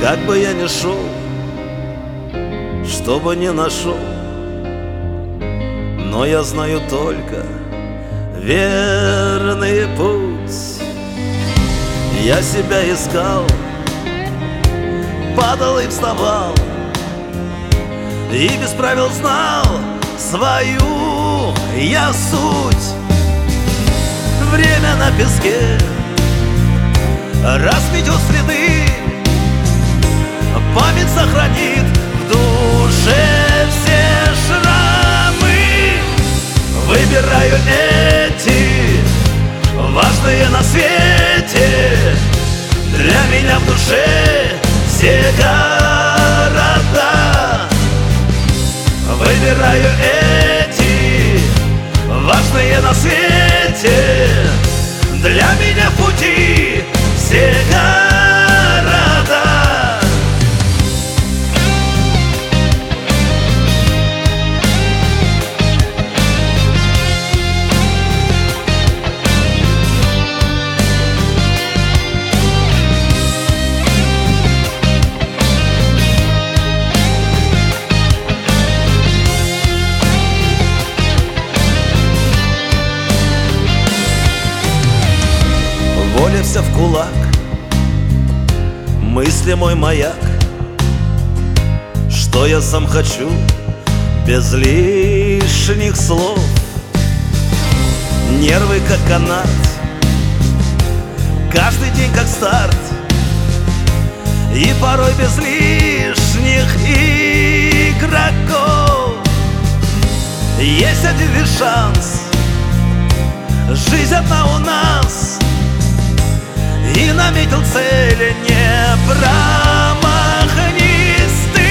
Как бы я ни шел, что бы ни нашел, но я знаю только верный путь. Я себя искал, падал и вставал, и без правил знал свою я суть. Время на песке расметет следы, память сохранит в душе все шрамы. Выбираю эти важные на свете, для меня в душе все города. Выбираю эти важные на свете, для меня в пути все города. Воля вся в кулак, мысли мой маяк, что я сам хочу без лишних слов. Нервы как канат, каждый день как старт, и порой без лишних игроков. Есть один лишь шанс, жизнь одна у нас, и наметил цели, не промахнись ты.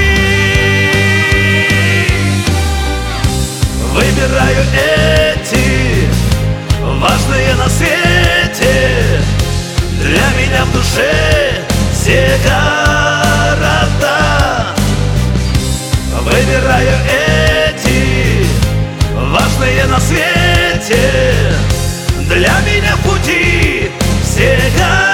Выбираю эти важные на свете, для меня в душе все города. Выбираю эти важные на свете, для меня в пути все города.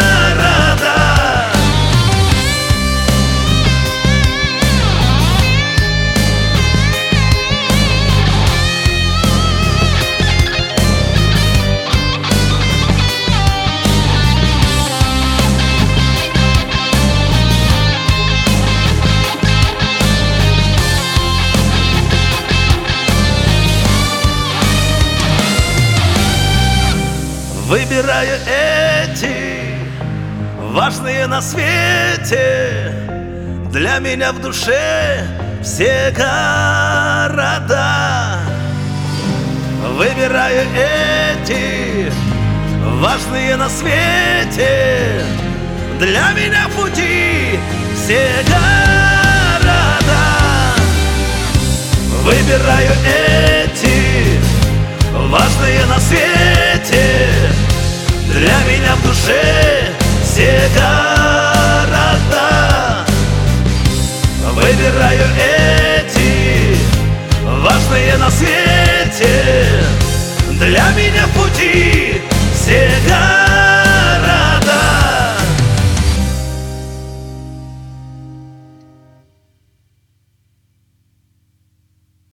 Выбираю эти важные на свете, для меня в душе все города. Выбираю эти важные на свете, для меня в пути все города. Выбираю эти важные на свете, для меня в душе все города. Выбираю эти важные на свете, для меня в пути